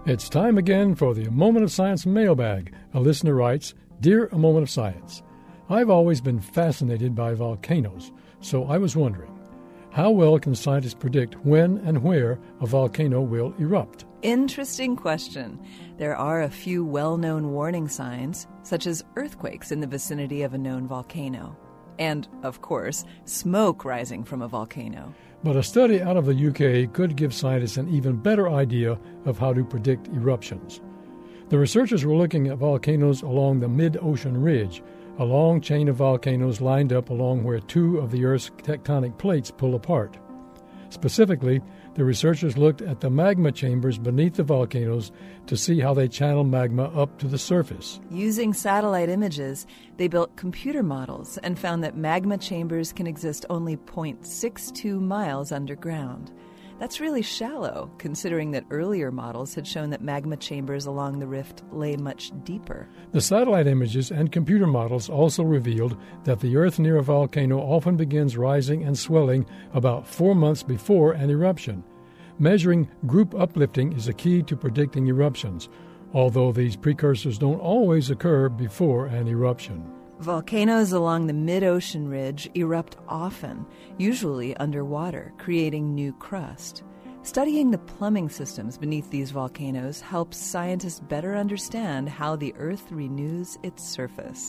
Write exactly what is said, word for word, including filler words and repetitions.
It's time again for the A Moment of Science mailbag. A listener writes, Dear A Moment of Science, I've always been fascinated by volcanoes, so I was wondering, how well can scientists predict when and where a volcano will erupt? Interesting question. There are a few well-known warning signs, such as earthquakes in the vicinity of a known volcano. And, of course, smoke rising from a volcano. But a study out of the U K could give scientists an even better idea of how to predict eruptions. The researchers were looking at volcanoes along the mid-ocean ridge, a long chain of volcanoes lined up along where two of the Earth's tectonic plates pull apart. Specifically, the researchers looked at the magma chambers beneath the volcanoes to see how they channel magma up to the surface. Using satellite images, they built computer models and found that magma chambers can exist only zero point six two miles underground. That's really shallow, considering that earlier models had shown that magma chambers along the rift lay much deeper. The satellite images and computer models also revealed that the Earth near a volcano often begins rising and swelling about four months before an eruption. Measuring group uplifting is a key to predicting eruptions, although these precursors don't always occur before an eruption. Volcanoes along the mid-ocean ridge erupt often, usually underwater, creating new crust. Studying the plumbing systems beneath these volcanoes helps scientists better understand how the Earth renews its surface.